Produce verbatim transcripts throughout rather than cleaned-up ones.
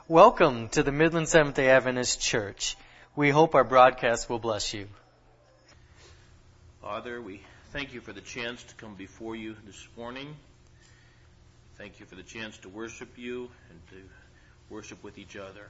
Welcome to the Midland Seventh-day Adventist Church. We hope our broadcast will bless you. Father, we thank you for the chance to come before you this morning. Thank you for the chance to worship you and to worship with each other.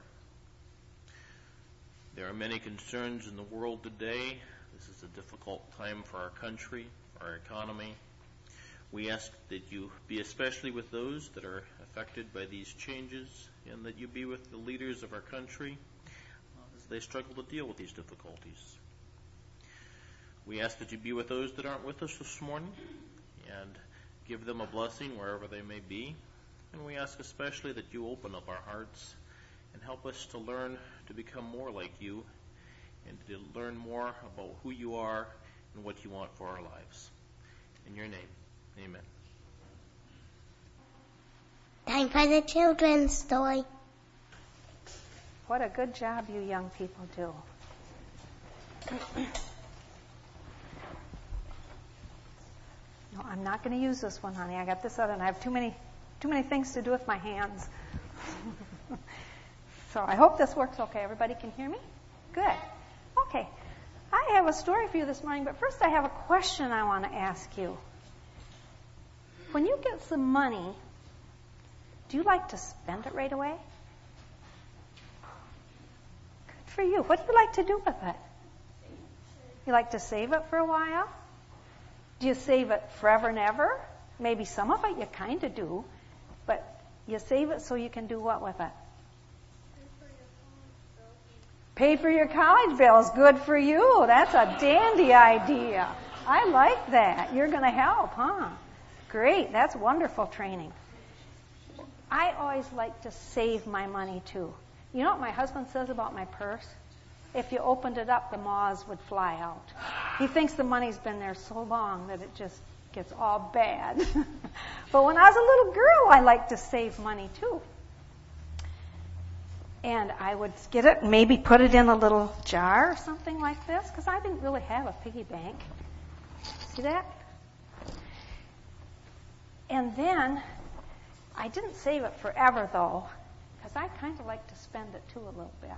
There are many concerns in the world today. This is a difficult time for our country, for our economy. We ask that you be especially with those that are affected by these changes, and that you be with the leaders of our country uh, as they struggle to deal with these difficulties. We ask that you be with those that aren't with us this morning and give them a blessing wherever they may be. And we ask especially that you open up our hearts and help us to learn to become more like you and to learn more about who you are and what you want for our lives. In your name, amen. Time for the children's story. What a good job you young people do. No, I'm not going to use this one, honey. I got this other, and I have too many, too many things to do with my hands. So I hope this works okay. Everybody can hear me? Good. Okay. I have a story for you this morning, but first I have a question I want to ask you. When you get some money, do you like to spend it right away? Good for you. What do you like to do with it? You like to save it for a while? Do you save it forever and ever? Maybe some of it you kind of do, but you save it so you can do what with it? Pay for your college bills. Good for you. That's a dandy idea. I like that. You're going to help, huh? Great. That's wonderful training. I always like to save my money, too. You know what my husband says about my purse? If you opened it up, the moths would fly out. He thinks the money's been there so long that it just gets all bad. But when I was a little girl, I liked to save money, too. And I would get it, maybe put it in a little jar or something like this, because I didn't really have a piggy bank. See that? And then I didn't save it forever, though, because I kind of like to spend it, too, a little bit.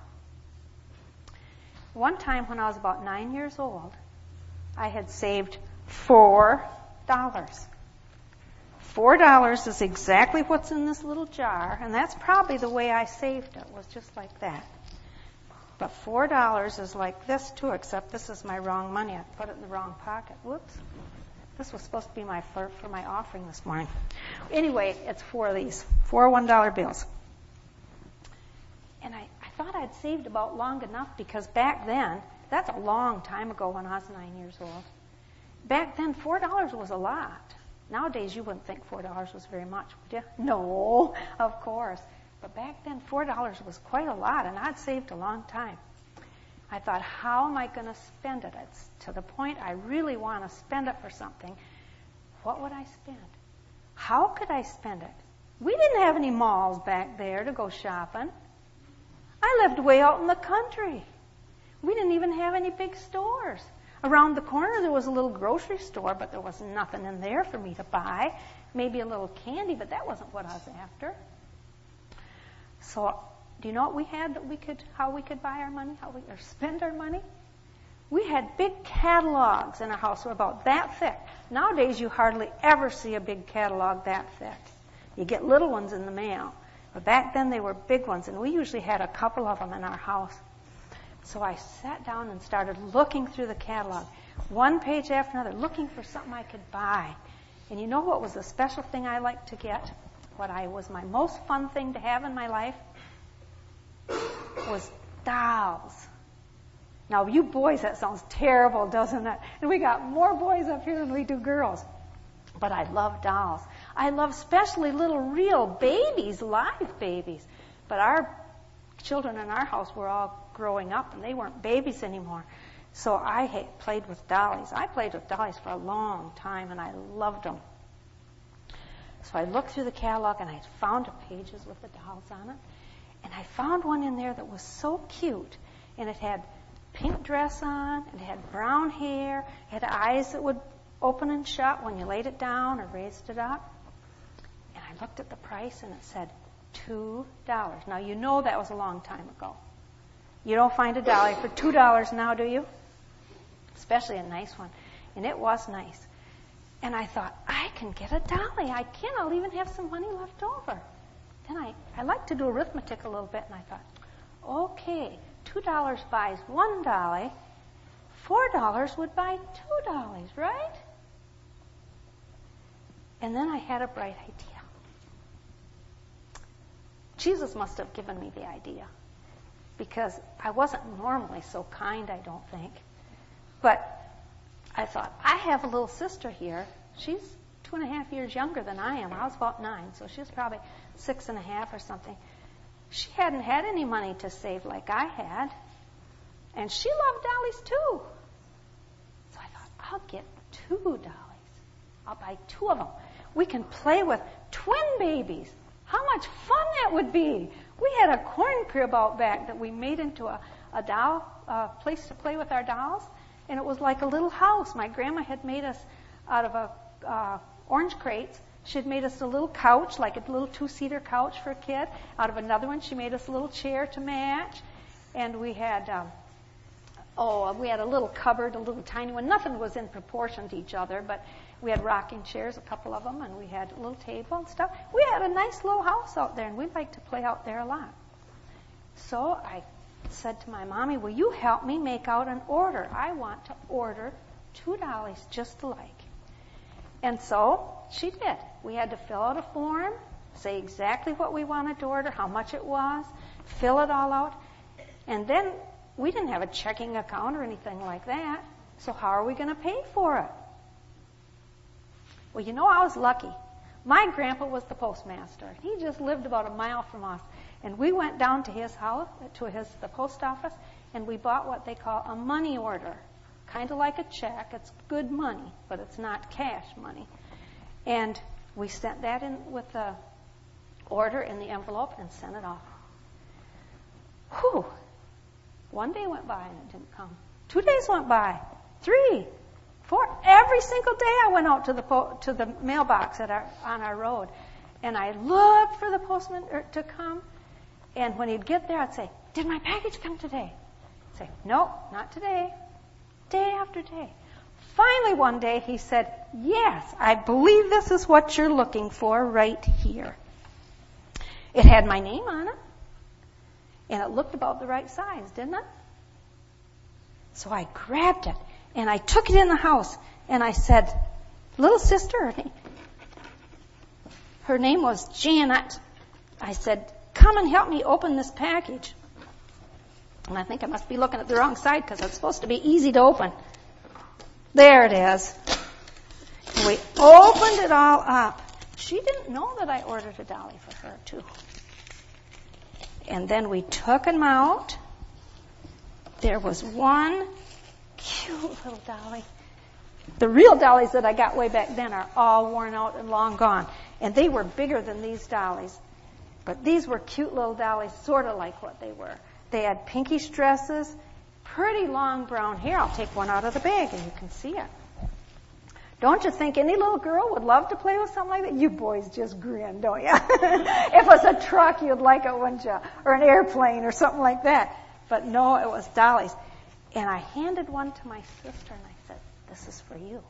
One time when I was about nine years old, I had saved four dollars. Four dollars is exactly what's in this little jar, and that's probably the way I saved it, was just like that. But four dollars is like this, too, except this is my wrong money. I put it in the wrong pocket. Whoops. This was supposed to be my for, for my offering this morning. Anyway, it's four of these, four one-dollar bills. And I, I thought I'd saved about long enough because back then, that's a long time ago when I was nine years old. Back then, four dollars was a lot. Nowadays, you wouldn't think four dollars was very much, would you? No, of course. But back then, four dollars was quite a lot, and I'd saved a long time. I thought, how am I going to spend it? It's to the point I really want to spend it for something. What would I spend? How could I spend it? We didn't have any malls back there to go shopping. I lived way out in the country. We didn't even have any big stores. Around the corner there was a little grocery store, but there was nothing in there for me to buy. Maybe a little candy, but that wasn't what I was after. So, do you know what we had that we could, how we could buy our money, how we or spend our money? We had big catalogs in our house, were about that thick. Nowadays, you hardly ever see a big catalog that thick. You get little ones in the mail. But back then, they were big ones, and we usually had a couple of them in our house. So I sat down and started looking through the catalog, one page after another, looking for something I could buy. And you know what was the special thing I liked to get? What I was my most fun thing to have in my life? Was dolls. Now, you boys, that sounds terrible, doesn't it? And we got more boys up here than we do girls. But I love dolls. I love especially little real babies, live babies. But our children in our house were all growing up, and they weren't babies anymore. So I hate, played with dollies. I played with dollies for a long time, and I loved them. So I looked through the catalog, and I found pages with the dolls on it. And I found one in there that was so cute. And it had pink dress on, and it had brown hair, it had eyes that would open and shut when you laid it down or raised it up. And I looked at the price, and it said Two dollars. Now, you know that was a long time ago. You don't find a dolly for two dollars now, do you? Especially a nice one. And it was nice. And I thought, I can get a dolly. I can. I'll even have some money left over. Then I, I like to do arithmetic a little bit, and I thought, okay, two dollars buys one dolly. Four dollars would buy two dollars, right? And then I had a bright idea. Jesus must have given me the idea, because I wasn't normally so kind, I don't think. But I thought, I have a little sister here. She's two and a half years younger than I am. I was about nine, so she was probably six and a half or something. She hadn't had any money to save like I had. And she loved dollies too. So I thought, I'll get two dollies. I'll buy two of them. We can play with twin babies. How much fun that would be. We had a corn crib out back that we made into a, a doll, a place to play with our dolls. And it was like a little house. My grandma had made us out of a uh, orange crates. She had made us a little couch, like a little two-seater couch for a kid. Out of another one, she made us a little chair to match. And we had, um, oh, we had a little cupboard, a little tiny one. Nothing was in proportion to each other, but we had rocking chairs, a couple of them, and we had a little table and stuff. We had a nice little house out there, and we liked to play out there a lot. So I said to my mommy, will you help me make out an order? I want to order two dollies just alike. And so she did. We had to fill out a form, say exactly what we wanted to order, how much it was, fill it all out. And then we didn't have a checking account or anything like that. So how are we going to pay for it? Well, you know, I was lucky. My grandpa was the postmaster. He just lived about a mile from us. And we went down to his house, to his the post office, and we bought what they call a money order. Kind of like a check. It's good money, but it's not cash money. And we sent that in with the order in the envelope and sent it off. Whew. One day went by and it didn't come. Two days went by. Three. Four. Every single day I went out to the po- to the mailbox at our, on our road, and I looked for the postman er, to come. And when he'd get there, I'd say, did my package come today? He'd say, no, not today. Day after day. Finally one day he said, yes, I believe this is what you're looking for right here. It had my name on it, and it looked about the right size, didn't it? So I grabbed it, and I took it in the house, and I said, little sister, her name was Janet. I said, come and help me open this package. And I think I must be looking at the wrong side because it's supposed to be easy to open. There it is. And we opened it all up. She didn't know that I ordered a dolly for her, too. And then we took them out. There was one cute little dolly. The real dollies that I got way back then are all worn out and long gone. And they were bigger than these dollies. But these were cute little dollies, sort of like what they were. They had pinkish dresses, pretty long brown hair. I'll take one out of the bag and you can see it. Don't you think any little girl would love to play with something like that? You boys just grin, don't you? If it was a truck, you'd like it, wouldn't you? Or an airplane or something like that. But no, it was dollies. And I handed one to my sister and I said, this is for you.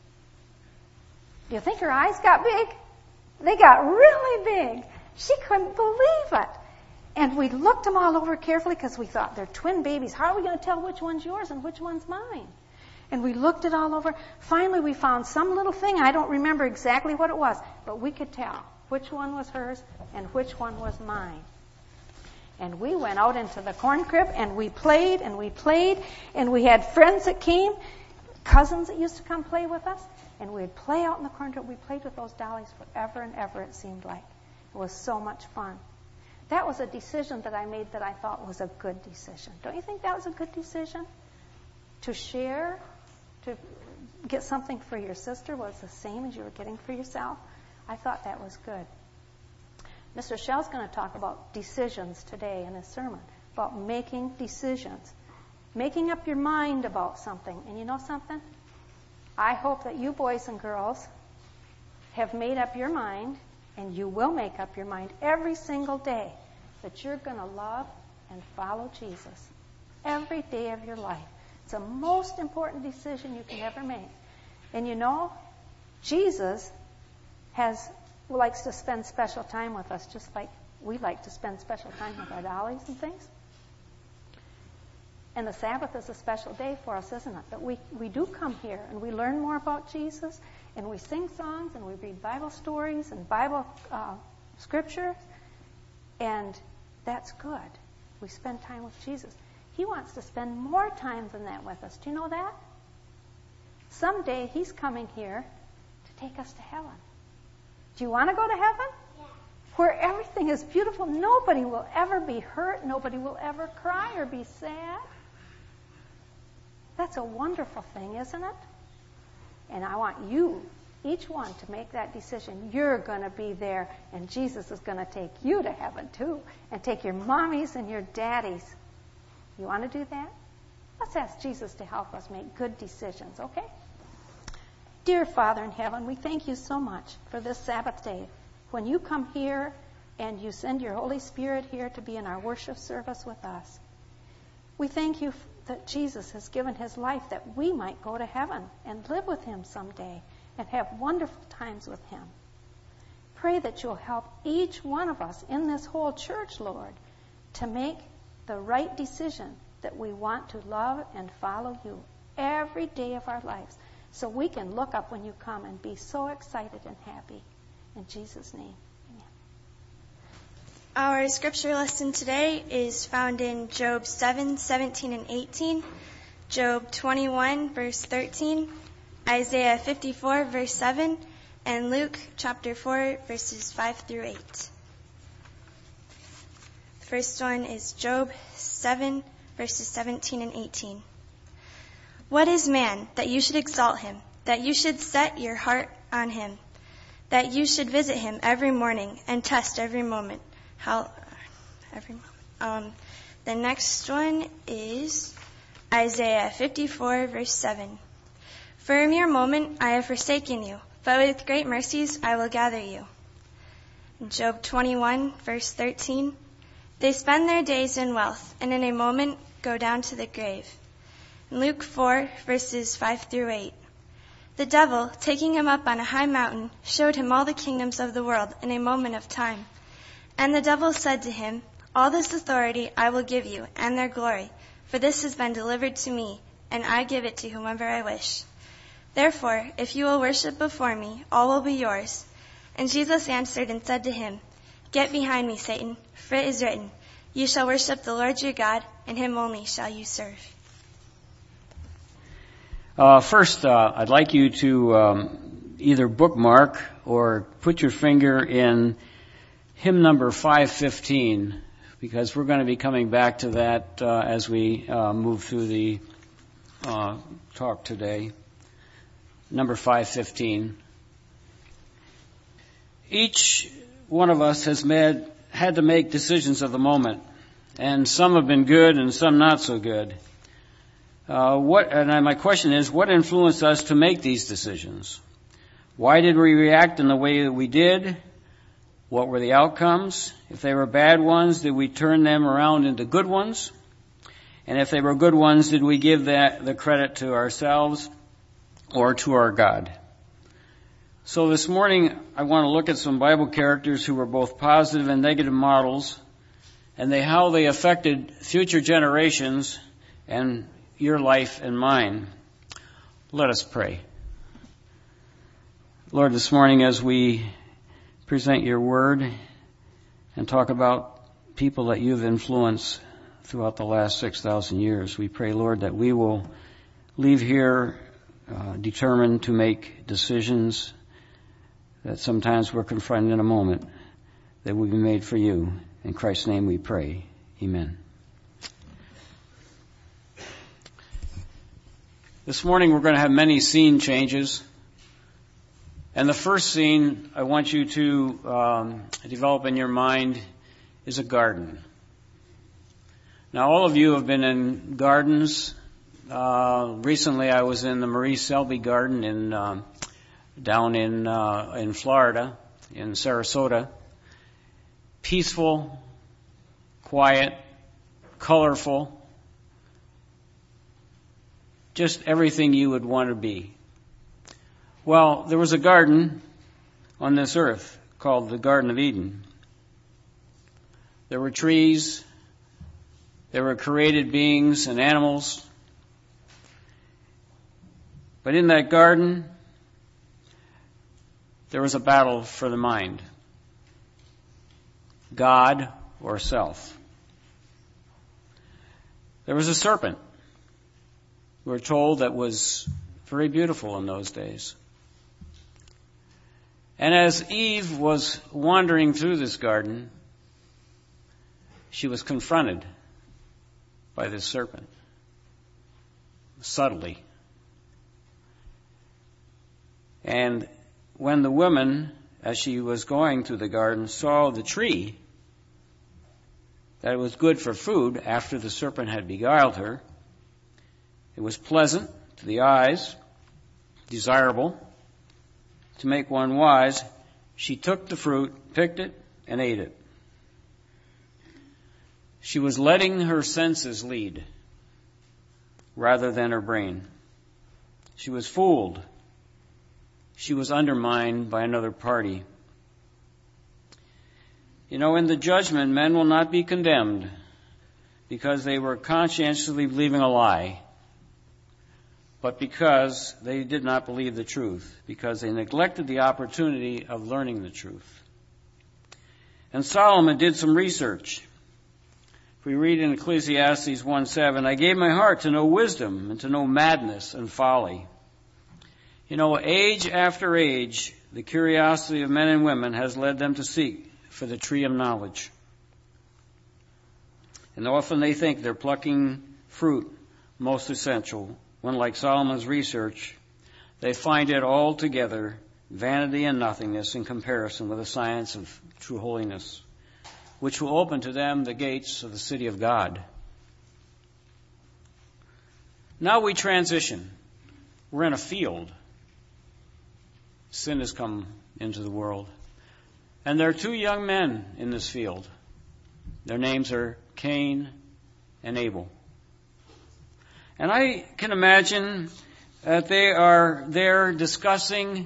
Do you think her eyes got big? They got really big. She couldn't believe it. And we looked them all over carefully because we thought they're twin babies. How are we going to tell which one's yours and which one's mine? And we looked it all over. Finally, we found some little thing. I don't remember exactly what it was, but we could tell which one was hers and which one was mine. And we went out into the corn crib and we played and we played. And we had friends that came, cousins that used to come play with us. And we'd play out in the corn crib. We played with those dollies forever and ever, it seemed like. It was so much fun. That was a decision that I made that I thought was a good decision. Don't you think that was a good decision? To share, to get something for your sister was the same as you were getting for yourself. I thought that was good. Mister Shell's going to talk about decisions today in his sermon, about making decisions, making up your mind about something. And you know something? I hope that you boys and girls have made up your mind And you will make up your mind every single day that you're going to love and follow Jesus every day of your life. It's the most important decision you can ever make. And you know, Jesus has likes to spend special time with us, just like we like to spend special time with our dollies and things. And the Sabbath is a special day for us, isn't it? That we, we do come here and we learn more about Jesus, and we sing songs and we read Bible stories and Bible uh, scriptures, and that's good. We spend time with Jesus. He wants to spend more time than that with us. Do you know that? Someday He's coming here to take us to heaven. Do you want to go to heaven? Yeah. Where everything is beautiful. Nobody will ever be hurt. Nobody will ever cry or be sad. That's a wonderful thing, isn't it? And I want you, each one, to make that decision. You're going to be there, and Jesus is going to take you to heaven too, and take your mommies and your daddies. You want to do that? Let's ask Jesus to help us make good decisions, okay? Dear Father in heaven, we thank you so much for this Sabbath day. When you come here and you send your Holy Spirit here to be in our worship service with us, we thank you that Jesus has given His life that we might go to heaven and live with Him someday and have wonderful times with Him. Pray that you'll help each one of us in this whole church, Lord, to make the right decision that we want to love and follow you every day of our lives, so we can look up when you come and be so excited and happy. In Jesus' name, amen. Our scripture lesson today is found in Job seven, seventeen, and eighteen, Job twenty-one, verse thirteen, Isaiah fifty-four, verse seven, and Luke chapter four, verses five through eight. The first one is Job seven, verses seventeen and eighteen. What is man that you should exalt him, that you should set your heart on him, that you should visit him every morning and test every moment? How, every moment. Um, the next one is Isaiah fifty-four, verse seven. For a mere moment I have forsaken you, but with great mercies I will gather you. Job twenty-one, verse thirteen. They spend their days in wealth, and in a moment go down to the grave. Luke four, verses five through eight. The devil, taking him up on a high mountain, showed him all the kingdoms of the world in a moment of time. And the devil said to him, All this authority I will give you, and their glory, for this has been delivered to me, and I give it to whomever I wish. Therefore, if you will worship before me, all will be yours. And Jesus answered and said to him, Get behind me, Satan, for it is written, You shall worship the Lord your God, and him only shall you serve. Uh, first, uh, I'd like you to um, either bookmark or put your finger in hymn number five fifteen, because we're going to be coming back to that uh, as we uh, move through the uh, talk today. Number five fifteen. Each one of us has made, had to make decisions of the moment, and some have been good and some not so good. Uh, what, and my question is, what influenced us to make these decisions? Why did we react in the way that we did? What were the outcomes? If they were bad ones, did we turn them around into good ones? And if they were good ones, did we give that the credit to ourselves or to our God? So this morning, I want to look at some Bible characters who were both positive and negative models, and they, how they affected future generations and your life and mine. Let us pray. Lord, this morning as we present your word and talk about people that you've influenced throughout the last six thousand years, we pray, Lord, that we will leave here uh, determined to make decisions that sometimes we're confronted in a moment that will be made for you. In Christ's name we pray. Amen. This morning we're going to have many scene changes. And the first scene I want you to um, develop in your mind is a garden. Now, all of you have been in gardens. Uh, recently, I was in the Marie Selby Garden in um, down in uh, in Florida, in Sarasota. Peaceful, quiet, colorful, just everything you would want to be. Well, there was a garden on this earth called the Garden of Eden. There were trees, there were created beings and animals. But in that garden, there was a battle for the mind. God or self. There was a serpent, we're told, that was very beautiful in those days. And as Eve was wandering through this garden, she was confronted by this serpent, subtly. And when the woman, as she was going through the garden, saw the tree, that it was good for food after the serpent had beguiled her, it was pleasant to the eyes, desirable, to make one wise, she took the fruit, picked it, and ate it. She was letting her senses lead rather than her brain. She was fooled. She was undermined by another party. You know, in the judgment, men will not be condemned because they were conscientiously believing a lie, but because they did not believe the truth, because they neglected the opportunity of learning the truth. And Solomon did some research. If we read in Ecclesiastes one seven, I gave my heart to know wisdom and to know madness and folly. You know, age after age, the curiosity of men and women has led them to seek for the tree of knowledge. And often they think they're plucking fruit most essential, when, like Solomon's research, they find it altogether vanity and nothingness in comparison with the science of true holiness, which will open to them the gates of the city of God. Now we transition. We're in a field. Sin has come into the world. And there are two young men in this field. Their names are Cain and Abel. And I can imagine that they are there discussing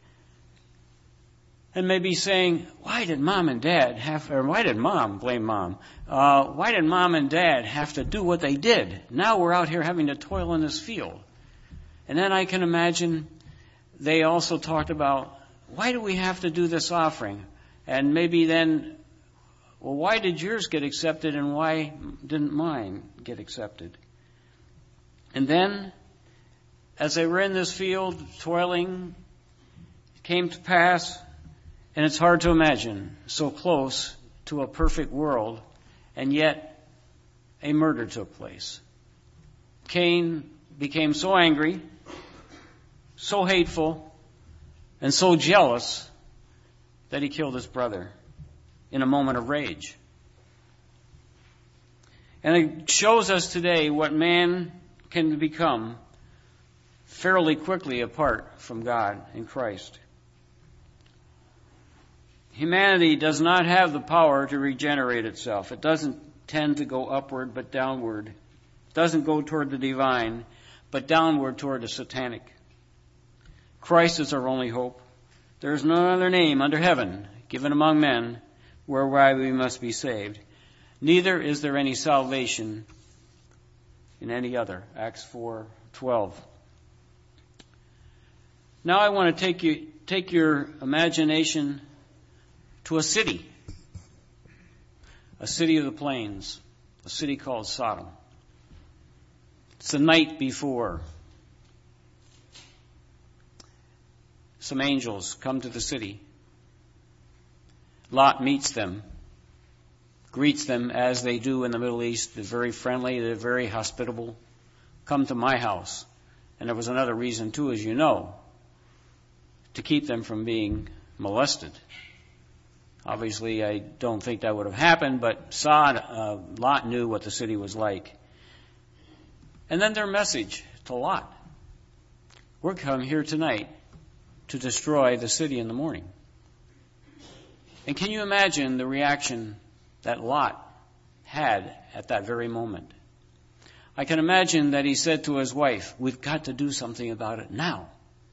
and maybe saying, why did mom and dad have, or why did mom, blame mom, uh, why did mom and dad have to do what they did? Now we're out here having to toil in this field. And then I can imagine they also talked about, why do we have to do this offering? And maybe then, well, why did yours get accepted and why didn't mine get accepted? And then, as they were in this field, toiling, it came to pass, and it's hard to imagine, so close to a perfect world, and yet a murder took place. Cain became so angry, so hateful, and so jealous that he killed his brother in a moment of rage. And it shows us today what man can become fairly quickly apart from God in Christ. Humanity does not have the power to regenerate itself. It doesn't tend to go upward but downward. It doesn't go toward the divine but downward toward the satanic. Christ is our only hope. There is no other name under heaven given among men whereby we must be saved. Neither is there any salvation in any other. Acts four twelve. Now I want to take you take your imagination to a city. A city of the plains. A city called Sodom. It's the night before. Some angels come to the city. Lot meets them, greets them as they do in the Middle East. They're very friendly, they're very hospitable. Come to my house. And there was another reason too, as you know, to keep them from being molested. Obviously, I don't think that would have happened, but Sod, uh, Lot knew what the city was like. And then their message to Lot. We're come here tonight to destroy the city in the morning. And can you imagine the reaction that Lot had at that very moment? I can imagine that he said to his wife, we've got to do something about it now.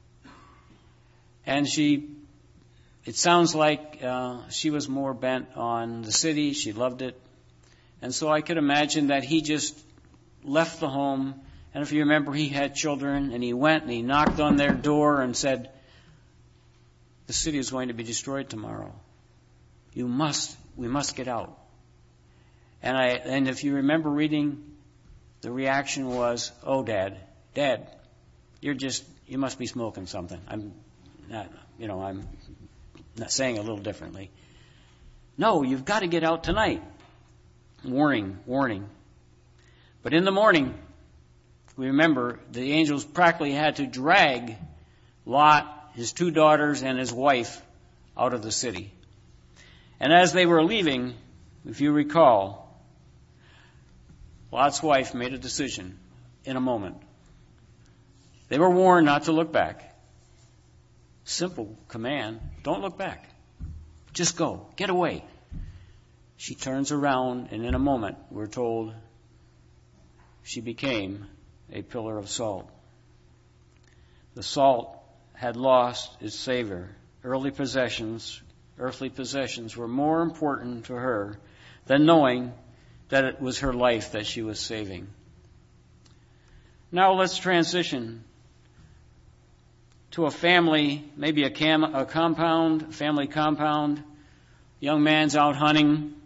And she, it sounds like uh, she was more bent on the city. She loved it. And so I could imagine that he just left the home. And if you remember, he had children, and he went and he knocked on their door and said, the city is going to be destroyed tomorrow. You must, we must get out. And I, and if you remember reading, the reaction was, oh, Dad, Dad, you're just, you must be smoking something. I'm not, you know, I'm not saying it a little differently. No, you've got to get out tonight. Warning, warning. But in the morning, we remember the angels practically had to drag Lot, his two daughters, and his wife out of the city. And as they were leaving, if you recall, Lot's wife made a decision in a moment. They were warned not to look back. Simple command, don't look back. Just go, get away. She turns around, and in a moment, we're told, she became a pillar of salt. The salt had lost its savor. Early possessions, earthly possessions were more important to her than knowing that it was her life that she was saving. Now let's transition to a family, maybe a, cam, a compound, family compound. Young man's out hunting.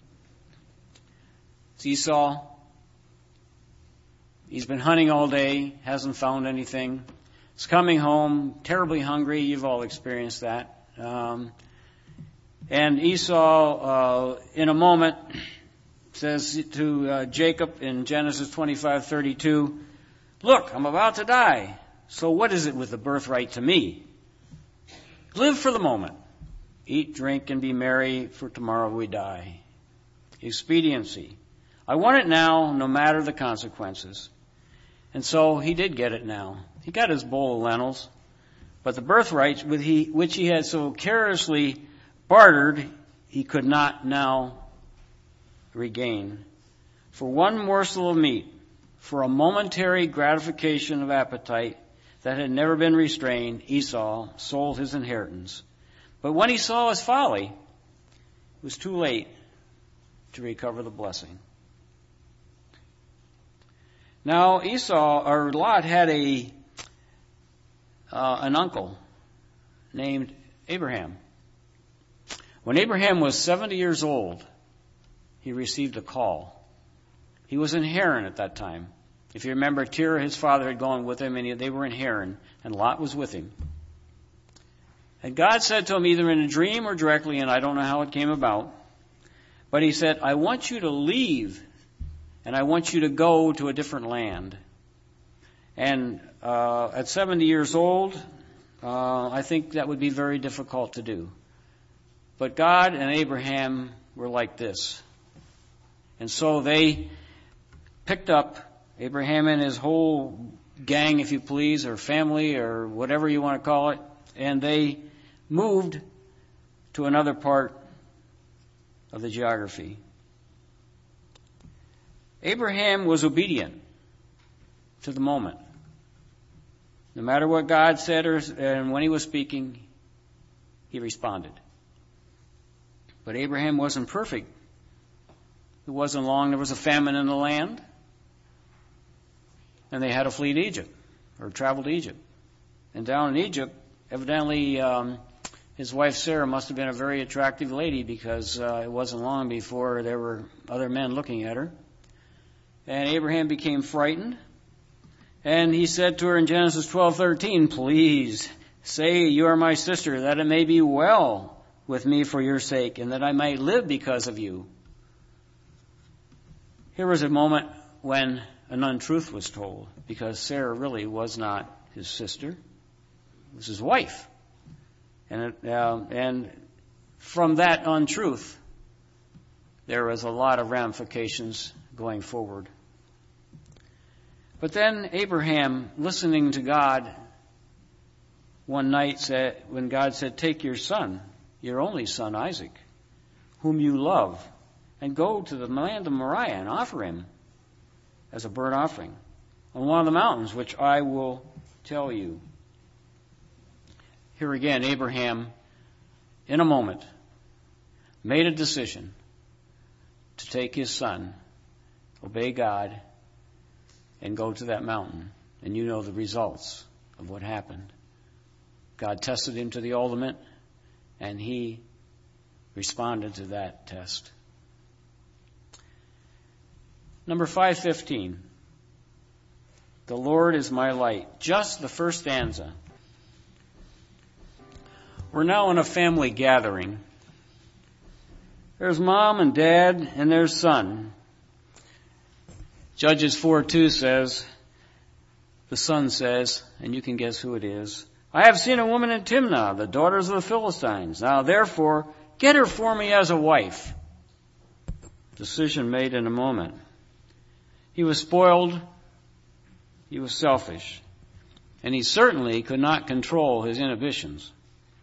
It's Esau. He's been hunting all day, hasn't found anything. He's coming home, terribly hungry. You've all experienced that. Um, and Esau, uh, in a moment, says to uh, Jacob in Genesis twenty-five thirty-two, look, I'm about to die. So what is it with the birthright to me? Live for the moment. Eat, drink, and be merry, for tomorrow we die. Expediency. I want it now, no matter the consequences. And so he did get it now. He got his bowl of lentils. But the birthright, which he had so carelessly bartered, he could not now regain. For one morsel of meat, for a momentary gratification of appetite that had never been restrained, Esau sold his inheritance. But when he saw his folly, it was too late to recover the blessing. Now Esau, or Lot, had a uh, an uncle named Abraham. When Abraham was seventy years old, he received a call. He was in Haran at that time. If you remember, Terah, his father, had gone with him, and he, they were in Haran, and Lot was with him. And God said to him, either in a dream or directly, and I don't know how it came about, but he said, I want you to leave, and I want you to go to a different land. And uh, at seventy years old, uh, I think that would be very difficult to do. But God and Abraham were like this. And so they picked up Abraham and his whole gang, if you please, or family, or whatever you want to call it, and they moved to another part of the geography. Abraham was obedient to the moment. No matter what God said or, and when he was speaking, he responded. But Abraham wasn't perfect. It wasn't long. There was a famine in the land. And they had to flee to Egypt, or travel to Egypt. And down in Egypt, evidently, um, his wife Sarah must have been a very attractive lady, because uh, it wasn't long before there were other men looking at her. And Abraham became frightened. And he said to her in Genesis twelve thirteen, please say you are my sister, that it may be well with me for your sake, and that I might live because of you. Here was a moment when an untruth was told, because Sarah really was not his sister. It was his wife. And, it, uh, and from that untruth, there was a lot of ramifications going forward. But then Abraham, listening to God, one night said, when God said, take your son, your only son Isaac, whom you love, and go to the land of Moriah and offer him as a burnt offering on one of the mountains, which I will tell you. Here again, Abraham, in a moment, made a decision to take his son, obey God, and go to that mountain. And you know the results of what happened. God tested him to the ultimate, and he responded to that test. Number five fifteen. The Lord is my light. Just the first stanza. We're now in a family gathering. There's mom and dad and their son. Judges four two says, the son says, and you can guess who it is, I have seen a woman in Timnah, the daughters of the Philistines. Now therefore, get her for me as a wife. Decision made in a moment. He was spoiled. He was selfish. And he certainly could not control his inhibitions.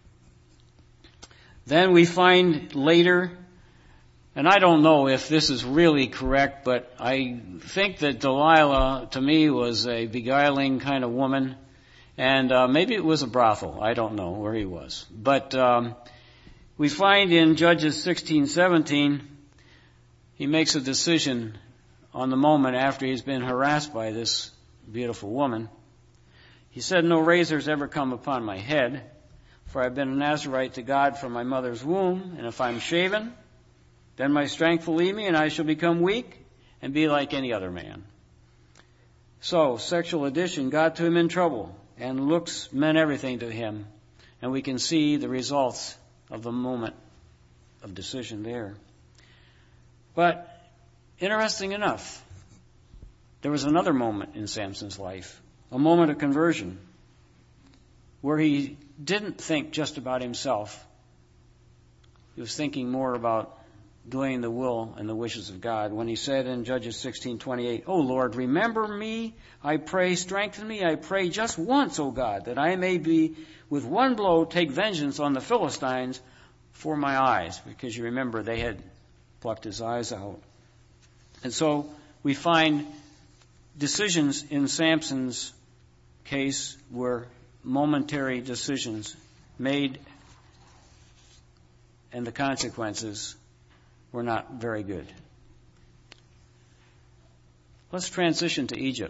Then we find later, and I don't know if this is really correct, but I think that Delilah, to me, was a beguiling kind of woman. And uh, maybe it was a brothel. I don't know where he was. But um, we find in Judges sixteen seventeen, he makes a decision on the moment after he's been harassed by this beautiful woman. He said, no razor's ever come upon my head, for I've been a Nazirite to God from my mother's womb, and if I'm shaven, then my strength will leave me, and I shall become weak and be like any other man. So, sexual addiction got to him in trouble, and looks meant everything to him, and we can see the results of the moment of decision there. But, interesting enough, there was another moment in Samson's life, a moment of conversion, where he didn't think just about himself. He was thinking more about doing the will and the wishes of God when he said in Judges sixteen twenty-eight, O Lord, remember me, I pray, strengthen me, I pray just once, O God, that I may be with one blow take vengeance on the Philistines for my eyes. Because you remember they had plucked his eyes out. And so we find decisions in Samson's case were momentary decisions made, and the consequences were not very good. Let's transition to Egypt.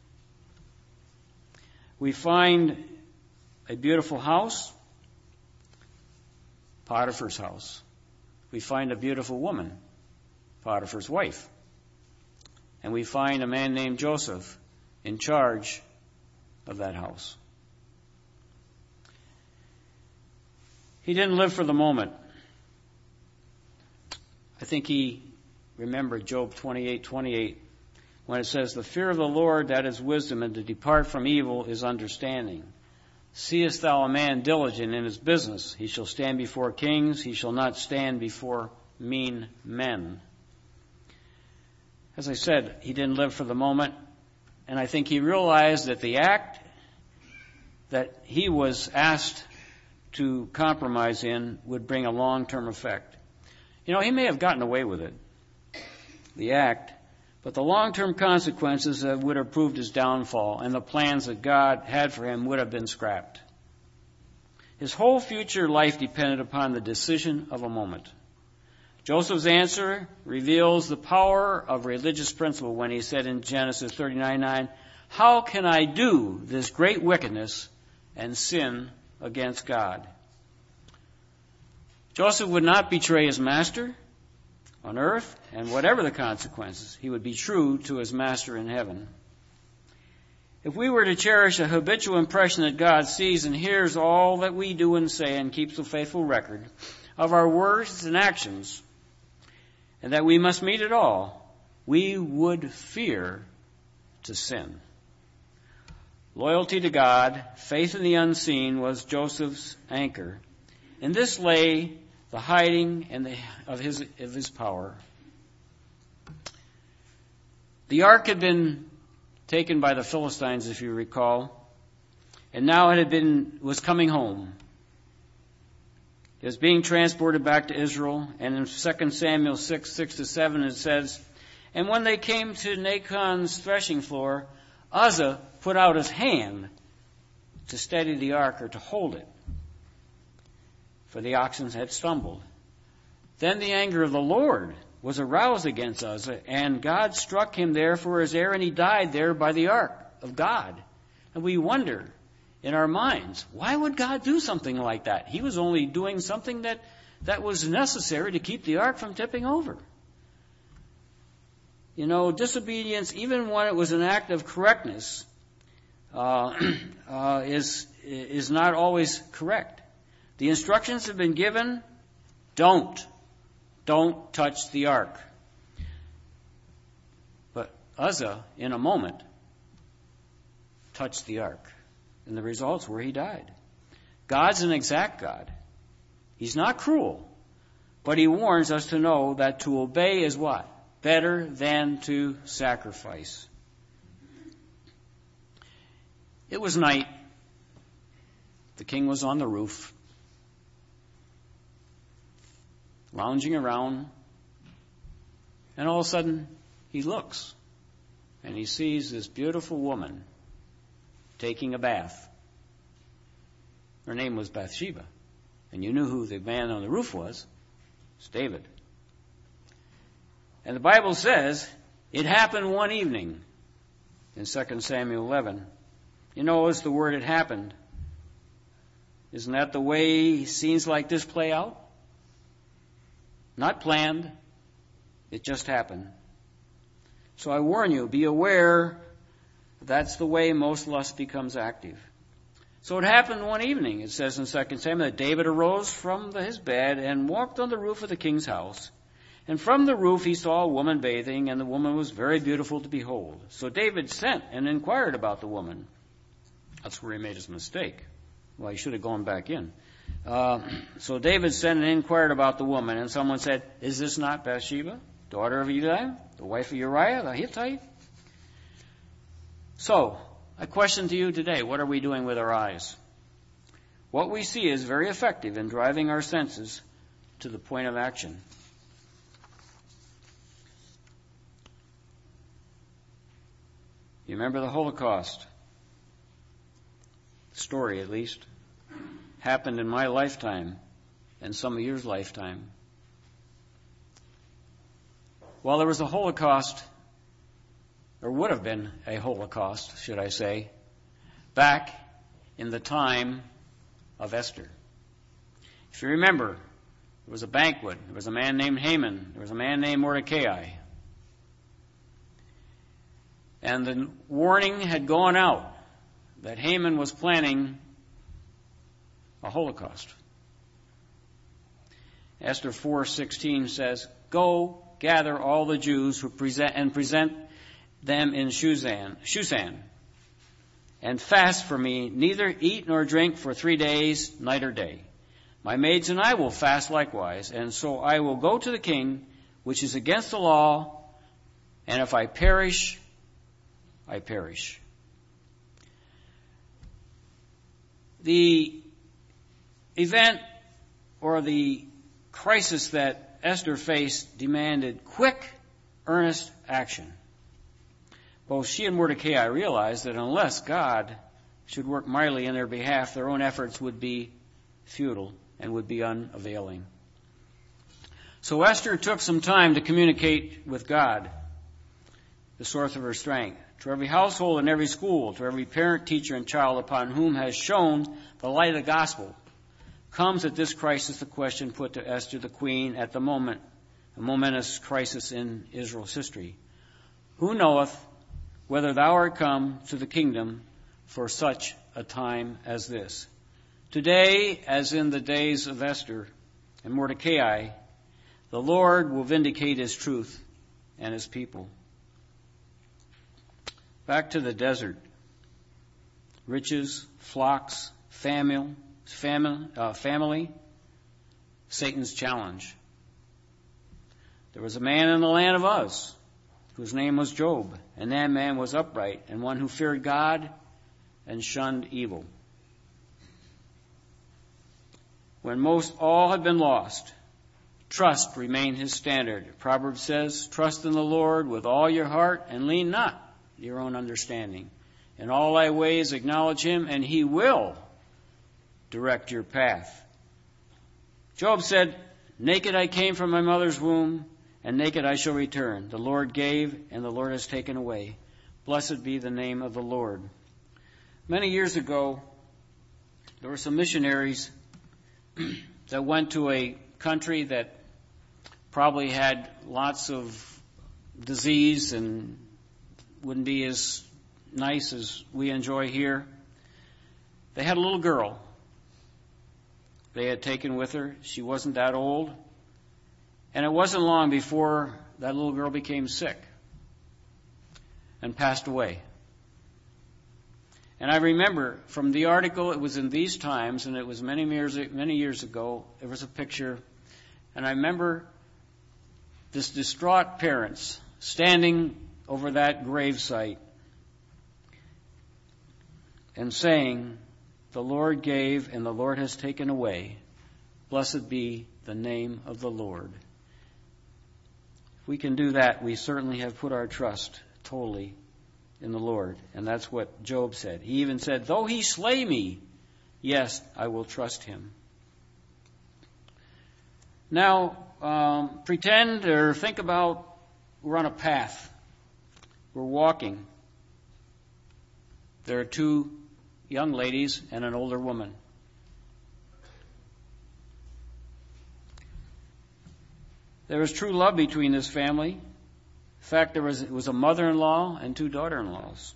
We find a beautiful house, Potiphar's house. We find a beautiful woman, Potiphar's wife. And we find a man named Joseph in charge of that house. He didn't live for the moment. I think he remembered Job twenty-eight twenty-eight when it says, the fear of the Lord, that is wisdom, and to depart from evil is understanding. Seest thou a man diligent in his business? He shall stand before kings. He shall not stand before mean men. As I said, he didn't live for the moment, and I think he realized that the act that he was asked to compromise in would bring a long-term effect. You know, he may have gotten away with it, the act, but the long-term consequences uh, would have proved his downfall, and the plans that God had for him would have been scrapped. His whole future life depended upon the decision of a moment. Joseph's answer reveals the power of religious principle when he said in Genesis thirty-nine nine, how can I do this great wickedness and sin against God? Joseph would not betray his master on earth, and whatever the consequences, he would be true to his master in heaven. If we were to cherish a habitual impression that God sees and hears all that we do and say and keeps a faithful record of our words and actions, and that we must meet it all, we would fear to sin. Loyalty to God, faith in the unseen was Joseph's anchor. In this lay the hiding and the, of his of his power. The ark had been taken by the Philistines, if you recall, and now it had been was coming home. It was being transported back to Israel, and in Second Samuel six, six to seven it says, "And when they came to Nachon's threshing floor, Uzzah put out his hand to steady the ark or to hold it, for the oxen had stumbled. Then the anger of the Lord was aroused against Uzzah, and God struck him there for his error, and he died there by the ark of God." And we wonder in our minds, why would God do something like that? He was only doing something that, that was necessary to keep the ark from tipping over. You know, disobedience, even when it was an act of correctness, uh, uh, is is not always correct. The instructions have been given, don't. Don't touch the ark. But Uzzah, in a moment, touched the ark. And the results were he died. God's an exact God. He's not cruel. But he warns us to know that to obey is what? Better than to sacrifice. It was night. The king was on the roof, lounging around, and all of a sudden he looks and he sees this beautiful woman taking a bath. Her name was Bathsheba, and you knew who the man on the roof was. It's David. And the Bible says it happened one evening in Second Samuel eleven. You notice the word "it happened." Isn't that the way scenes like this play out? Not planned. It just happened. So I warn you, be aware that's the way most lust becomes active. So it happened one evening, it says in Second Samuel, that David arose from his bed and walked on the roof of the king's house. And from the roof he saw a woman bathing, and the woman was very beautiful to behold. So David sent and inquired about the woman. That's where he made his mistake. Well, he should have gone back in. Uh, so David sent and inquired about the woman, and someone said, "Is this not Bathsheba, daughter of Eliam, the wife of Uriah the Hittite?" So, a question to you today, what are we doing with our eyes? What we see is very effective in driving our senses to the point of action. You remember the Holocaust? Story, at least. Happened in my lifetime and some of yours lifetime. Well, there was a Holocaust, or would have been a Holocaust, should I say, back in the time of Esther. If you remember, there was a banquet. There was a man named Haman. There was a man named Mordecai. And the warning had gone out that Haman was planning a Holocaust. Esther four sixteen says, "Go gather all the Jews who present and present them in Shushan, Shushan, and fast for me, neither eat nor drink for three days, night or day. My maids and I will fast likewise, and so I will go to the king, which is against the law, and if I perish, I perish." The event or the crisis that Esther faced demanded quick, earnest action. Both she and Mordecai realized that unless God should work mightily in their behalf, their own efforts would be futile and would be unavailing. So Esther took some time to communicate with God, the source of her strength. To every household and every school, to every parent, teacher, and child upon whom has shone the light of the gospel, comes at this crisis the question put to Esther the queen at the moment, a momentous crisis in Israel's history. Who knoweth whether thou art come to the kingdom for such a time as this? Today, as in the days of Esther and Mordecai, the Lord will vindicate his truth and his people. Back to the desert. Riches, flocks, famine, famine, uh, family, Satan's challenge. There was a man in the land of Uz whose name was Job, and that man was upright and one who feared God and shunned evil. when most all had been lost, trust remained his standard. Proverbs says, trust in the Lord with all your heart and lean not to your own understanding. In all thy ways acknowledge him, and he will direct your path. Job said, naked I came from my mother's womb, and naked I shall return. The Lord gave, and the Lord has taken away. Blessed be the name of the Lord. Many years ago, there were some missionaries that went to a country that probably had lots of disease and wouldn't be as nice as we enjoy here. They had a little girl they had taken with her. She wasn't that old. And it wasn't long before that little girl became sick and passed away. And I remember from the article, it was in these times, and it was many years, many years ago, there was a picture, and I remember this distraught parents standing over that gravesite and saying, the Lord gave and the Lord has taken away. Blessed be the name of the Lord. If we can do that, we certainly have put our trust totally in the Lord. And that's what Job said. He even said, though he slay me, yes, I will trust him. Now, um, pretend or think about we're on a path. We're walking. There are two young ladies and an older woman. There was true love between this family. In fact, there was, it was a mother-in-law and two daughter-in-laws.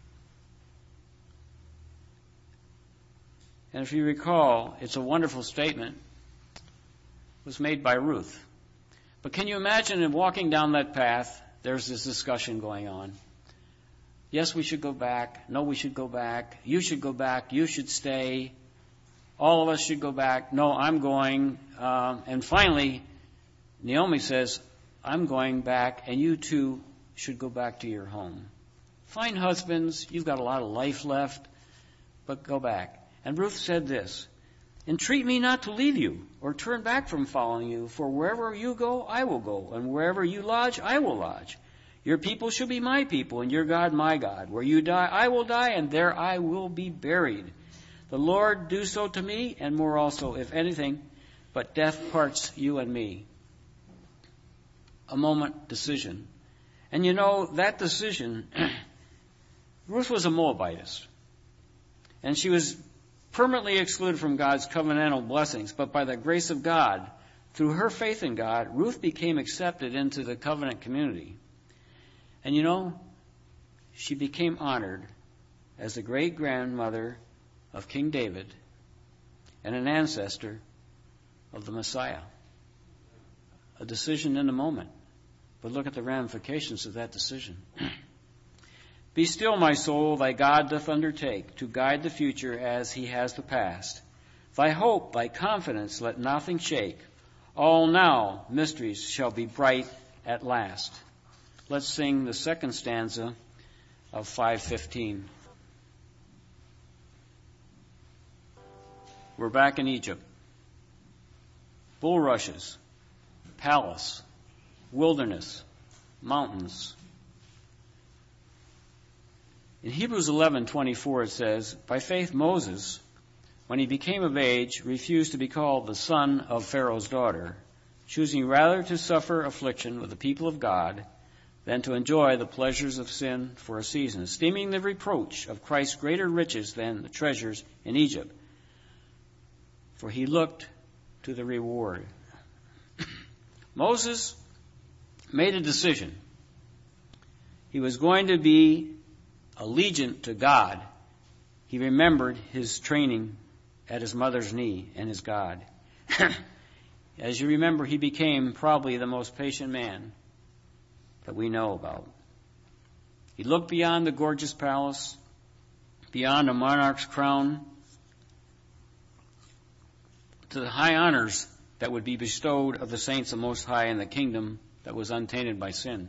And if you recall, it's a wonderful statement. It was made by Ruth. But can you imagine in walking down that path, there's this discussion going on. Yes, we should go back. No, we should go back. You should go back. You should stay. All of us should go back. No, I'm going. Um, and finally, Naomi says, I'm going back, and you too should go back to your home. Fine husbands, you've got a lot of life left, but go back. And Ruth said this, entreat me not to leave you or turn back from following you, for wherever you go, I will go, and wherever you lodge, I will lodge. Your people shall be my people, and your God my God. Where you die, I will die, and there I will be buried. The Lord do so to me, and more also, if anything, but death parts you and me. A moment decision. And you know, that decision, Ruth was a Moabitess. And she was permanently excluded from God's covenantal blessings. But by the grace of God, through her faith in God, Ruth became accepted into the covenant community. And you know, she became honored as the great-grandmother of King David and an ancestor of the Messiah. A decision in a moment. But look at the ramifications of that decision. Be still, my soul, thy God doth undertake to guide the future as he has the past. Thy hope, thy confidence, let nothing shake. All now mysteries shall be bright at last. Let's sing the second stanza of five fifteen. We're back in Egypt. Bulrushes, palace, wilderness, mountains. In Hebrews eleven twenty-four it says, by faith Moses, when he became of age, refused to be called the son of Pharaoh's daughter, choosing rather to suffer affliction with the people of God than to enjoy the pleasures of sin for a season, esteeming the reproach of Christ greater riches than the treasures in Egypt. For he looked to the reward. Moses made a decision. He was going to be allegiant to God. He remembered his training at his mother's knee and his God. As you remember, he became probably the most patient man that we know about. He looked beyond the gorgeous palace, beyond a monarch's crown, to the high honors that would be bestowed of the saints of Most High in the kingdom that was untainted by sin.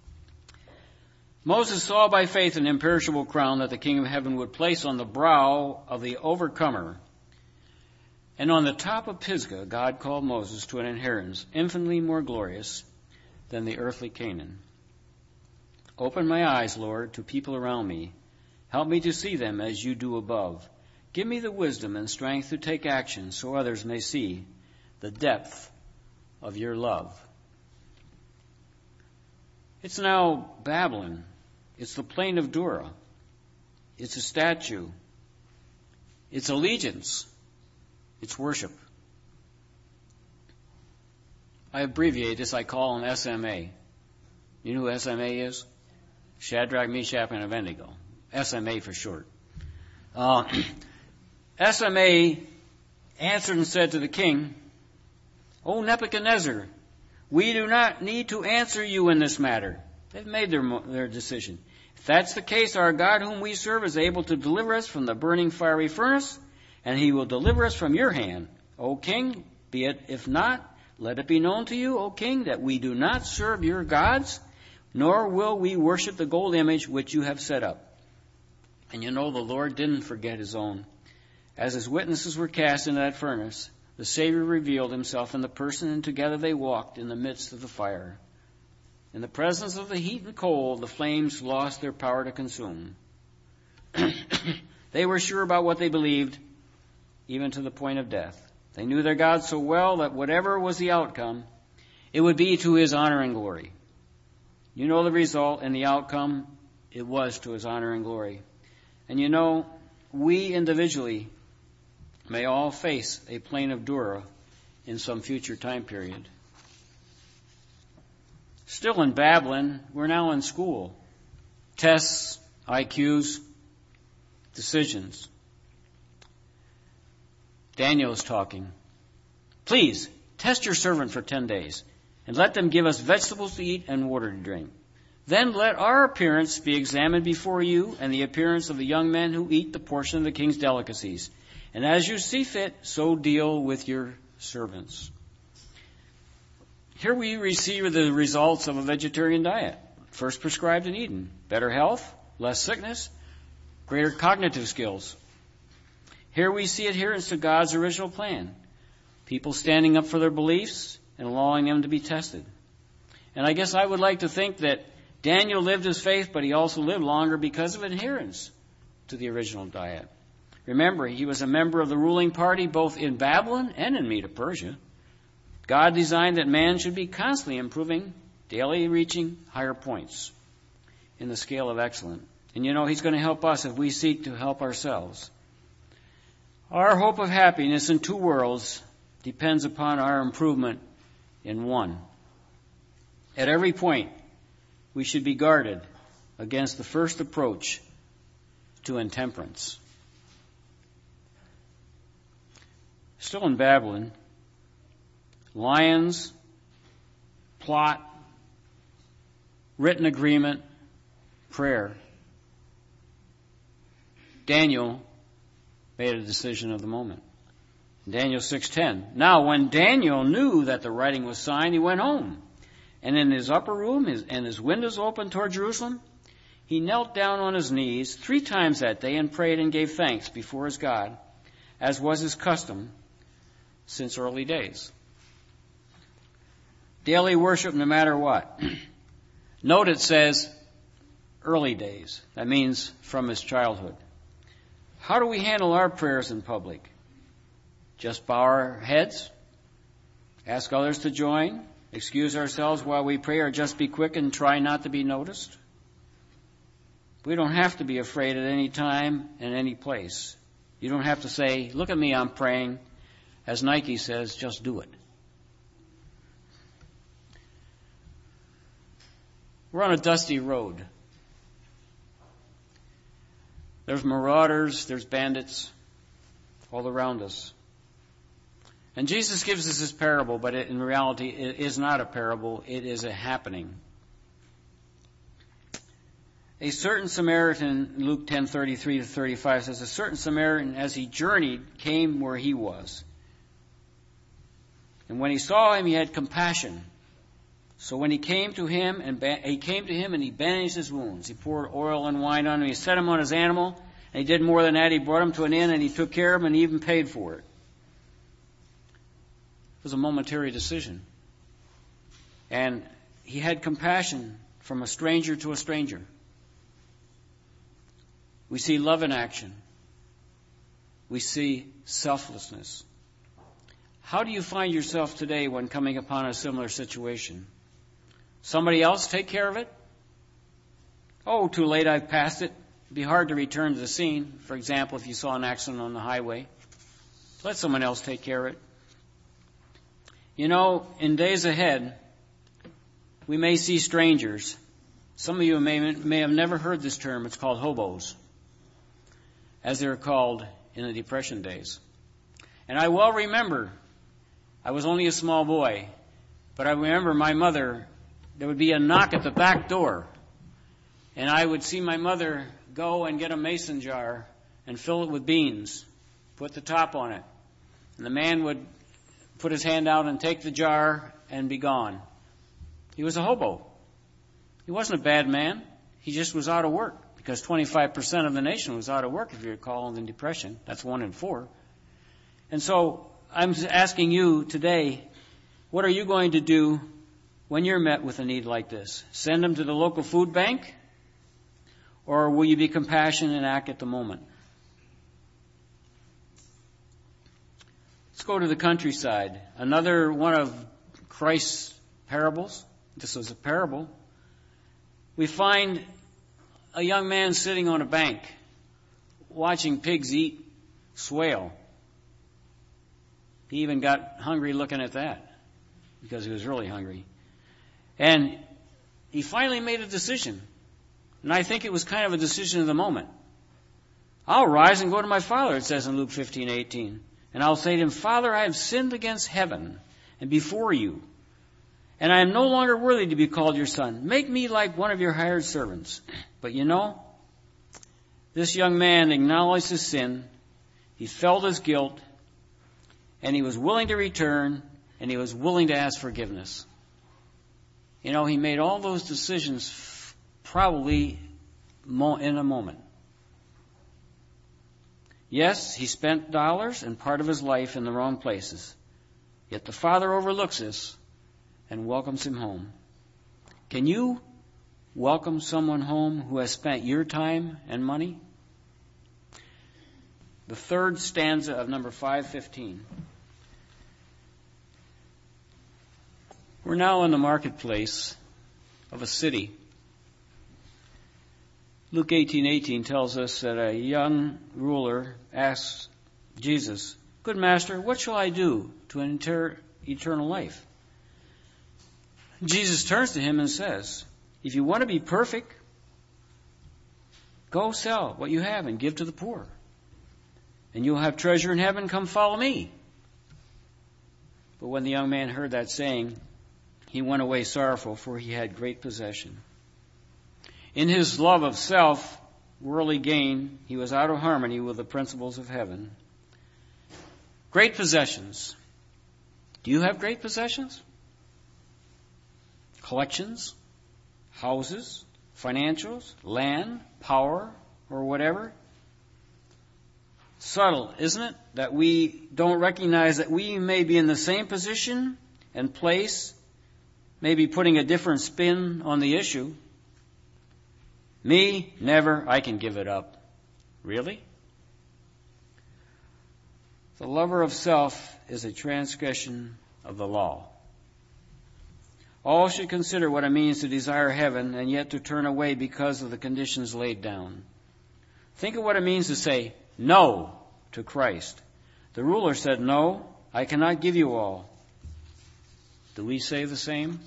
Moses saw by faith an imperishable crown that the King of Heaven would place on the brow of the overcomer. And on the top of Pisgah, God called Moses to an inheritance infinitely more glorious than the earthly Canaan. Open my eyes, Lord, to people around me. Help me to see them as you do above. Give me the wisdom and strength to take action so others may see the depth of your love. It's now Babylon. It's the plain of Dura. It's a statue. It's allegiance. It's worship. I abbreviate this. I call them S M A. You know who S M A is? Shadrach, Meshach, and Abednego. S M A for short. Uh, S M A answered and said to the king, O Nebuchadnezzar, we do not need to answer you in this matter. They've made their, their decision. If that's the case, our God whom we serve is able to deliver us from the burning fiery furnace, and he will deliver us from your hand. O king, be it if not, let it be known to you, O king, that we do not serve your gods, nor will we worship the gold image which you have set up. And you know the Lord didn't forget his own. As his witnesses were cast into that furnace, the Savior revealed himself in the person, and together they walked in the midst of the fire. In the presence of the heat and cold, the flames lost their power to consume. They were sure about what they believed, even to the point of death. They knew their God so well that whatever was the outcome, it would be to his honor and glory. You know the result and the outcome, it was to his honor and glory. And you know, we individually may all face a plain of Dura in some future time period. Still in Babylon, we're now in school. Tests, I Qs, decisions. Daniel is talking. Please, test your servant for ten days, and let them give us vegetables to eat and water to drink. Then let our appearance be examined before you, and the appearance of the young men who eat the portion of the king's delicacies. And as you see fit, so deal with your servants. Here we receive the results of a vegetarian diet. First prescribed in Eden. Better health, less sickness, greater cognitive skills. Here we see adherence to God's original plan. People standing up for their beliefs and allowing them to be tested. And I guess I would like to think that Daniel lived his faith, but he also lived longer because of adherence to the original diet. Remember, he was a member of the ruling party both in Babylon and in Medo-Persia. God designed that man should be constantly improving, daily reaching higher points in the scale of excellence. And you know, he's going to help us if we seek to help ourselves. Our hope of happiness in two worlds depends upon our improvement in one. At every point, we should be guarded against the first approach to intemperance. Still in Babylon, lions, plot, written agreement, prayer. Daniel made a decision of the moment. Daniel six ten. Now, when Daniel knew that the writing was signed, he went home. And in his upper room, his, and his windows open toward Jerusalem, he knelt down on his knees three times that day and prayed and gave thanks before his God, as was his custom since early days. Daily worship no matter what. Note it says early days. That means from his childhood. How do we handle our prayers in public? Just bow our heads? Ask others to join? Excuse ourselves while we pray, or just be quick and try not to be noticed? We don't have to be afraid at any time and any place. You don't have to say, look at me, I'm praying. As Nike says, just do it. We're on a dusty road. There's marauders, there's bandits all around us. And Jesus gives us this parable, but it, in reality, it is not a parable. It is a happening. A certain Samaritan, Luke ten thirty-three to thirty-five says, a certain Samaritan, as he journeyed, came where he was. And when he saw him, he had compassion. So when he came to him, and ba- he came to him and he bandaged his wounds. He poured oil and wine on him. He set him on his animal. And he did more than that. He brought him to an inn and he took care of him and even paid for it. It was a momentary decision. And he had compassion from a stranger to a stranger. We see love in action. We see selflessness. How do you find yourself today when coming upon a similar situation? Somebody else take care of it? Oh, too late, I've passed it. It'd be hard to return to the scene. For example, if you saw an accident on the highway, let someone else take care of it. You know, in days ahead, we may see strangers. Some of you may, may have never heard this term. It's called hobos, as they were called in the Depression days. And I well remember, I was only a small boy, but I remember my mother, there would be a knock at the back door, and I would see my mother go and get a mason jar and fill it with beans, put the top on it. And the man would put his hand out and take the jar and be gone. He was a hobo. He wasn't a bad man. He just was out of work, because twenty-five percent of the nation was out of work, if you recall, in the Depression. That's one in four. And so I'm asking you today, what are you going to do when you're met with a need like this? Send them to the local food bank? Or will you be compassionate and act at the moment? Let's go to the countryside. Another one of Christ's parables. This was a parable. We find a young man sitting on a bank watching pigs eat swale. He even got hungry looking at that, because he was really hungry. And he finally made a decision. And I think it was kind of a decision of the moment. I'll rise and go to my father, it says in Luke fifteen eighteen. And I'll say to him, Father, I have sinned against heaven and before you, and I am no longer worthy to be called your son. Make me like one of your hired servants. But you know, this young man acknowledged his sin, he felt his guilt, and he was willing to return, and he was willing to ask forgiveness. You know, he made all those decisions f- probably mo- in a moment. Yes, he spent dollars and part of his life in the wrong places. Yet the Father overlooks this and welcomes him home. Can you welcome someone home who has spent your time and money? The third stanza of number five fifteen. We're now in the marketplace of a city. Luke eighteen eighteen tells us that a young ruler asks Jesus, Good master, what shall I do to enter eternal life? Jesus turns to him and says, If you want to be perfect, go sell what you have and give to the poor, and you'll have treasure in heaven. Come follow me. But when the young man heard that saying, he went away sorrowful, for he had great possession. In his love of self, worldly gain, he was out of harmony with the principles of heaven. Great possessions. Do you have great possessions? Collections, houses, financials, land, power, or whatever? Subtle, isn't it? That we don't recognize that we may be in the same position and place, maybe putting a different spin on the issue. Me, never, I can give it up. Really? The lover of self is a transgression of the law. All should consider what it means to desire heaven and yet to turn away because of the conditions laid down. Think of what it means to say no to Christ. The ruler said, No, I cannot give you all. Do we say the same?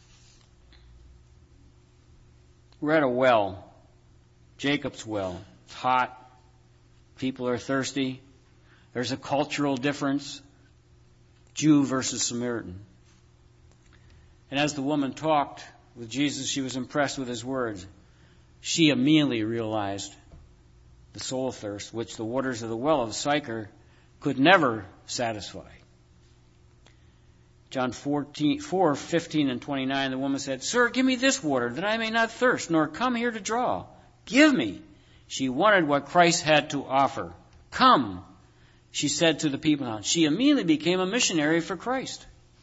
We're at a well, Jacob's well. It's hot. People are thirsty. There's a cultural difference, Jew versus Samaritan. And as the woman talked with Jesus, she was impressed with his words. She immediately realized the soul thirst, which the waters of the well of Sychar could never satisfy. John fourteen, four, fifteen and twenty-nine, the woman said, Sir, give me this water, that I may not thirst, nor come here to draw. Give me. She wanted what Christ had to offer. Come, she said to the people, she immediately became a missionary for Christ.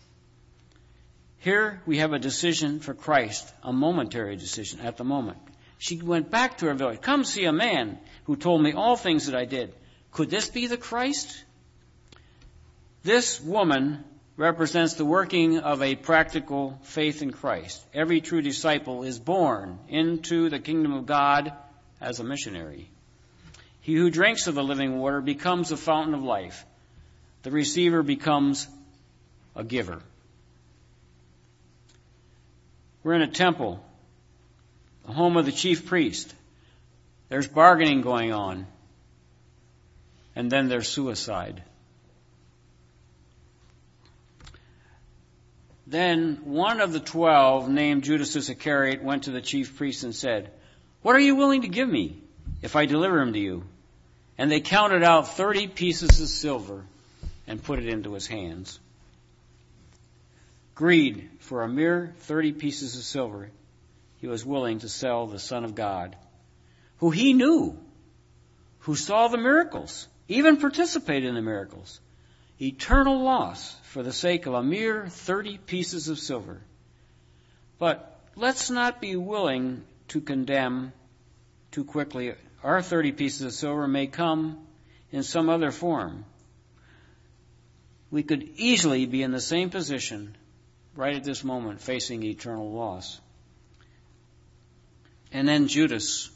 Here we have a decision for Christ, a momentary decision at the moment. She went back to her village. Come see a man who told me all things that I did. Could this be the Christ? This woman represents the working of a practical faith in Christ. Every true disciple is born into the kingdom of God as a missionary. He who drinks of the living water becomes a fountain of life. The receiver becomes a giver. We're in a temple, the home of the chief priest. There's bargaining going on. And then there's suicide. Then one of the twelve, named Judas Iscariot, went to the chief priest and said, "What are you willing to give me if I deliver him to you?" And they counted out thirty pieces of silver and put it into his hands. Greed for a mere thirty pieces of silver, he was willing to sell the Son of God, who he knew, who saw the miracles, even participated in the miracles. Eternal loss for the sake of a mere thirty pieces of silver. But let's not be willing to condemn too quickly. Our thirty pieces of silver may come in some other form. We could easily be in the same position right at this moment, facing eternal loss. And then Judas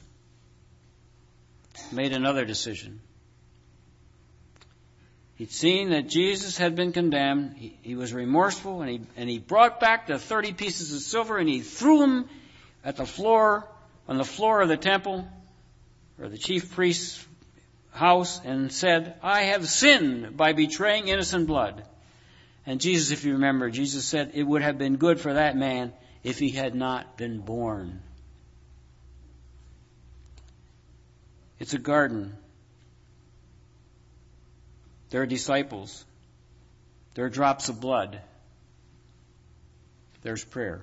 made another decision. He'd seen that Jesus had been condemned. He, he was remorseful, and he, and he brought back the thirty pieces of silver, and he threw them at the floor, on the floor of the temple, or the chief priest's house, and said, "I have sinned by betraying innocent blood." And Jesus, if you remember, Jesus said it would have been good for that man if he had not been born. It's a garden. There are disciples. There are drops of blood. There's prayer.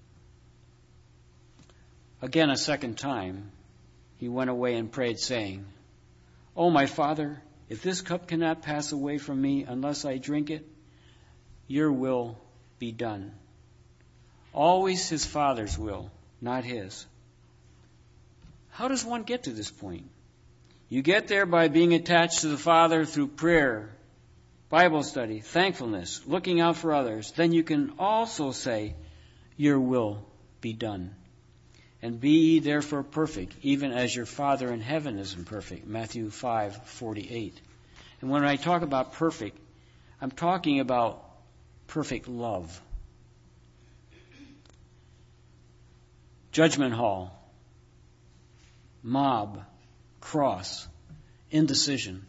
Again, a second time, he went away and prayed, saying, "Oh, my Father, if this cup cannot pass away from me unless I drink it, your will be done." Always his Father's will, not his. How does one get to this point? You get there by being attached to the Father through prayer, Bible study, thankfulness, looking out for others. Then you can also say, "Your will be done." And be ye therefore perfect, even as your Father in heaven is perfect. Matthew five forty-eight. And when I talk about perfect, I'm talking about perfect love. Judgment hall, mob, cross, indecision.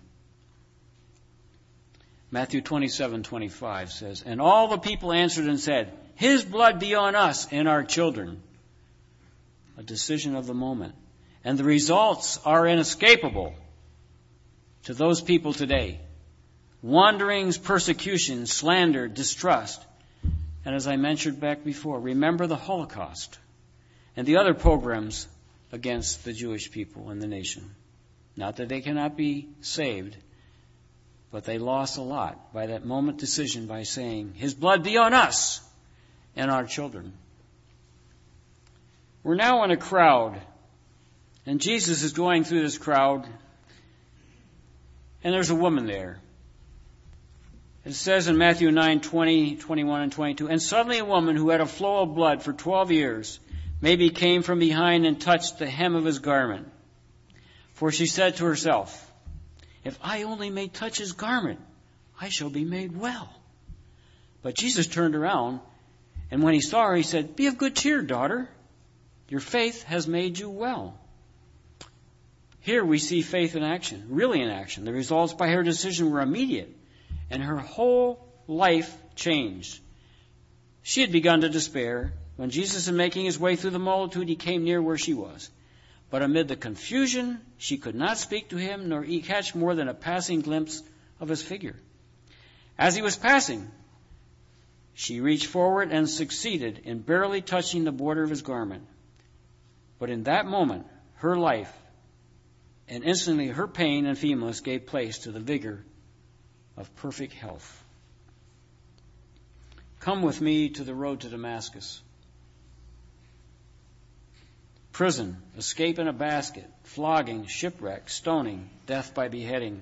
Matthew twenty-seven twenty-five says, "And all the people answered and said, His blood be on us and our children." A decision of the moment. And the results are inescapable to those people today. Wanderings, persecution, slander, distrust. And as I mentioned back before, remember the Holocaust and the other pogroms against the Jewish people and the nation. Not that they cannot be saved, but they lost a lot by that moment decision by saying, "His blood be on us and our children." We're now in a crowd, and Jesus is going through this crowd, and there's a woman there. It says in Matthew nine twenty, twenty-one, and twenty-two, "And suddenly a woman who had a flow of blood for twelve years, maybe came from behind and touched the hem of his garment. For she said to herself, If I only may touch his garment, I shall be made well." But Jesus turned around, and when he saw her, he said, "Be of good cheer, daughter. Your faith has made you well." Here we see faith in action, really in action. The results by her decision were immediate, and her whole life changed. She had begun to despair. When Jesus, in making his way through the multitude, he came near where she was. But amid the confusion, she could not speak to him, nor catch more than a passing glimpse of his figure. As he was passing, she reached forward and succeeded in barely touching the border of his garment. But in that moment, her life, and instantly her pain and feebleness gave place to the vigor of perfect health. Come with me to the road to Damascus. Prison, escape in a basket, flogging, shipwreck, stoning, death by beheading.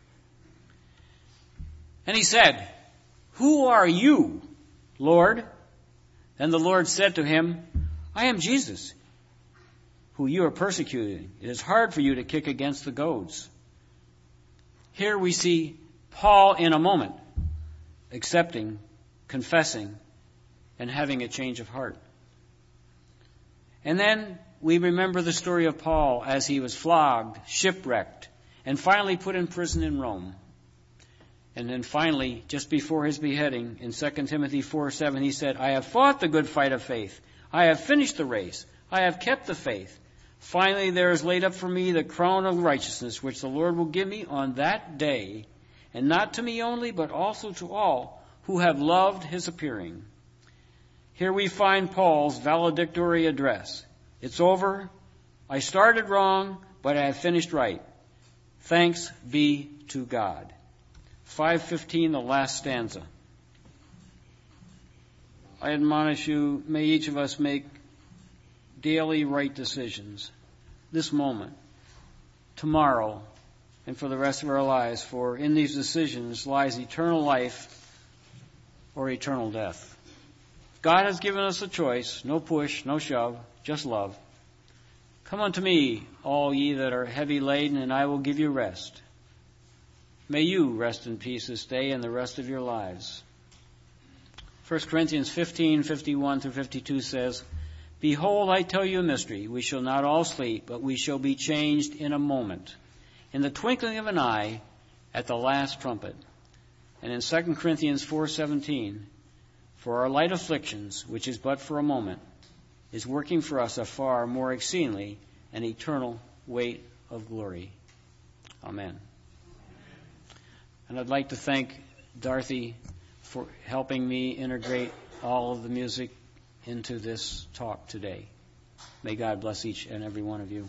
And he said, Who are you, Lord? And the Lord said to him, I am Jesus, who you are persecuting. It is hard for you to kick against the goads. Here we see Paul in a moment, accepting, confessing, and having a change of heart. And then we remember the story of Paul as he was flogged, shipwrecked, and finally put in prison in Rome. And then finally, just before his beheading, in Second Timothy four seven, he said, I have fought the good fight of faith. I have finished the race. I have kept the faith. Finally, there is laid up for me the crown of righteousness, which the Lord will give me on that day, and not to me only, but also to all who have loved his appearing. Here we find Paul's valedictory address. It's over. I started wrong, but I have finished right. Thanks be to God. five fifteen, the last stanza. I admonish you, may each of us make daily right decisions this moment, tomorrow, and for the rest of our lives, for in these decisions lies eternal life or eternal death. God has given us a choice, no push, no shove, just love. Come unto me, all ye that are heavy laden, and I will give you rest. May you rest in peace this day and the rest of your lives. First Corinthians fifteen, fifty-one through fifty-two says, Behold, I tell you a mystery. We shall not all sleep, but we shall be changed in a moment, in the twinkling of an eye, at the last trumpet. And in Second Corinthians four seventeen, For our light afflictions, which is but for a moment, is working for us a far more exceedingly an eternal weight of glory. Amen. And I'd like to thank Dorothy for helping me integrate all of the music into this talk today. May God bless each and every one of you.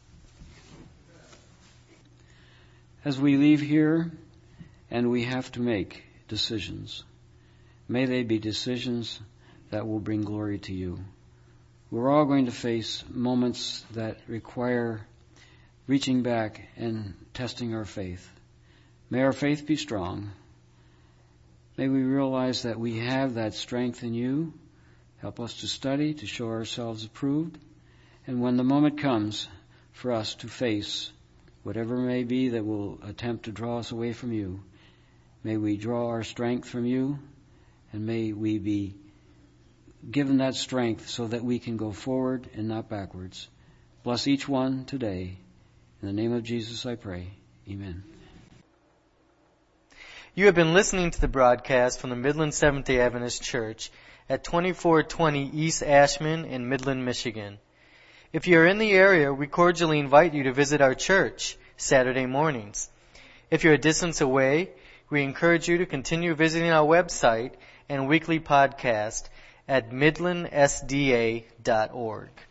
As we leave here and we have to make decisions, may they be decisions that will bring glory to you. We're all going to face moments that require reaching back and testing our faith. May our faith be strong. May we realize that we have that strength in you. Help us to study, to show ourselves approved. And when the moment comes for us to face whatever may be that will attempt to draw us away from you, may we draw our strength from you, and may we be given that strength so that we can go forward and not backwards. Bless each one today. In the name of Jesus I pray. Amen. You have been listening to the broadcast from the Midland Seventh-day Adventist Church at twenty-four twenty East Ashman in Midland, Michigan. If you are in the area, we cordially invite you to visit our church Saturday mornings. If you're a distance away, we encourage you to continue visiting our website and weekly podcast at midland s d a dot org.